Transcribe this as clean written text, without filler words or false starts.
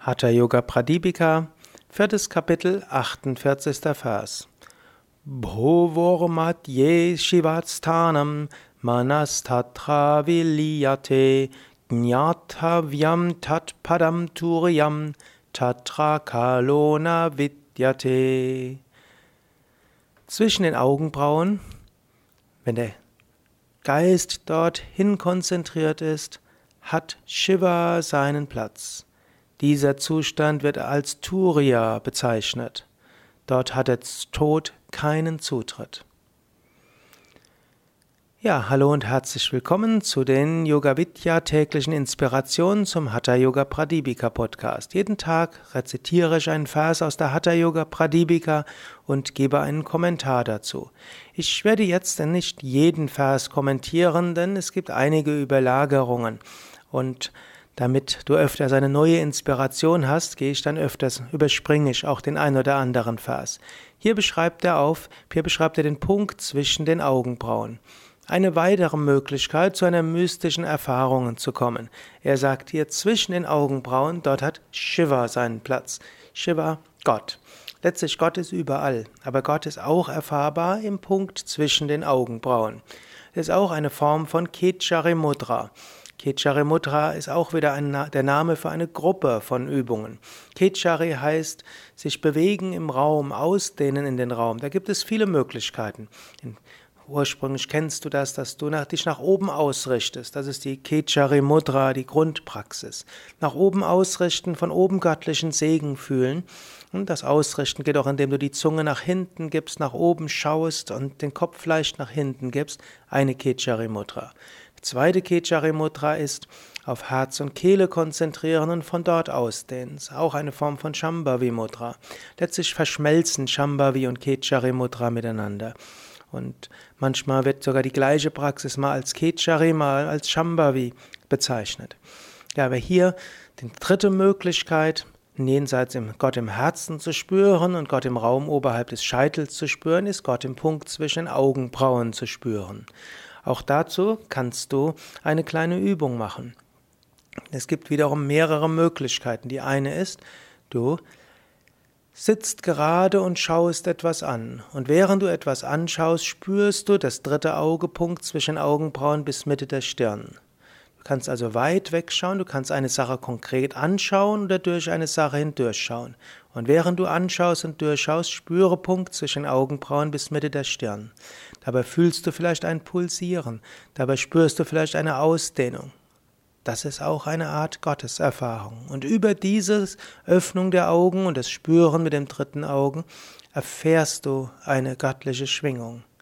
Hatha Yoga Pradipika, 4. Kapitel, 48. Vers. Bhovormadye shivatsthanam manastatra viliyate jnatavyam tat padam turiyam tatra kalona vidyate. Zwischen den Augenbrauen, wenn der Geist dorthin konzentriert ist, hat Shiva seinen Platz. Dieser Zustand wird als Turiya bezeichnet. Dort hat der Tod keinen Zutritt. Ja, hallo und herzlich willkommen zu den Yoga Vidya täglichen Inspirationen zum Hatha Yoga Pradipika Podcast. Jeden Tag rezitiere ich einen Vers aus der Hatha Yoga Pradipika und gebe einen Kommentar dazu. Ich werde jetzt nicht jeden Vers kommentieren, denn es gibt einige Überlagerungen. Und damit du öfters eine neue Inspiration hast, überspringe ich auch den ein oder anderen Vers. Hier beschreibt er den Punkt zwischen den Augenbrauen. Eine weitere Möglichkeit, zu einer mystischen Erfahrung zu kommen. Er sagt hier, zwischen den Augenbrauen, dort hat Shiva seinen Platz. Shiva, Gott. Letztlich, Gott ist überall, aber Gott ist auch erfahrbar im Punkt zwischen den Augenbrauen. Es ist auch eine Form von Khechari Mudra. Khechari Mudra ist auch wieder der Name für eine Gruppe von Übungen. Khechari heißt, sich bewegen im Raum, ausdehnen in den Raum. Da gibt es viele Möglichkeiten. Ursprünglich kennst du das, dass du dich nach oben ausrichtest. Das ist die Khechari Mudra, die Grundpraxis. Nach oben ausrichten, von oben göttlichen Segen fühlen. Und das Ausrichten geht auch, indem du die Zunge nach hinten gibst, nach oben schaust und den Kopf leicht nach hinten gibst. Eine Khechari Mudra. Die zweite Khechari Mudra ist auf Herz und Kehle konzentrieren und von dort ausdehnen. Das ist auch eine Form von Shambhavi Mudra. Letztlich verschmelzen Shambhavi und Khechari Mudra miteinander. Und manchmal wird sogar die gleiche Praxis mal als Khechari, mal als Shambhavi bezeichnet. Ja, aber hier die dritte Möglichkeit, jenseits Gott im Herzen zu spüren und Gott im Raum oberhalb des Scheitels zu spüren, ist Gott im Punkt zwischen den Augenbrauen zu spüren. Auch dazu kannst du eine kleine Übung machen. Es gibt wiederum mehrere Möglichkeiten. Die eine ist, du sitzt gerade und schaust etwas an. Und während du etwas anschaust, spürst du das dritte Augepunkt zwischen den Augenbrauen bis Mitte der Stirn. Du kannst also weit wegschauen, du kannst eine Sache konkret anschauen oder durch eine Sache hindurchschauen. Und während du anschaust und durchschaust, spüre Punkt zwischen den Augenbrauen bis Mitte der Stirn. Dabei fühlst du vielleicht ein Pulsieren, dabei spürst du vielleicht eine Ausdehnung. Das ist auch eine Art Gotteserfahrung. Und über diese Öffnung der Augen und das Spüren mit dem dritten Auge erfährst du eine göttliche Schwingung.